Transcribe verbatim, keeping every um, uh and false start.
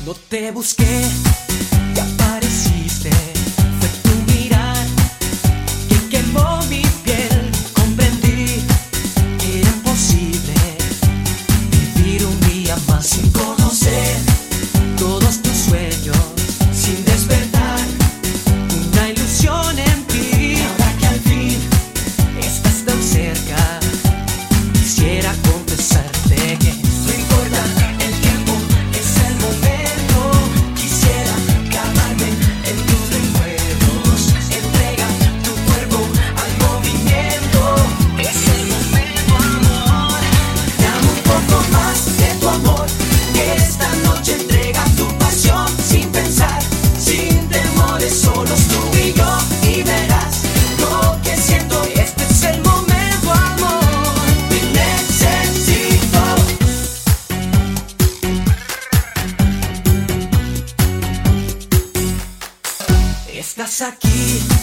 No te busqué y apareciste. Fue tu mirar que quemó mi piel. Comprendí que era imposible vivir un día más sin conocer todos tus sueños, sin despertar una ilusión en ti. Y ahora que al fin estás tan cerca, quisiera confesarte que no importa el tiempo, es el momento. Quisiera clavarme en tus recuerdos. Entrega tu cuerpo al movimiento. Es el momento, amor. Dame un poco más de tu amor, que esta noche entrega tu pasión sin pensar, sin temores, solos tú y yo, y verás lo que siento. Este es el momento, amor. Te necesito. Estás aquí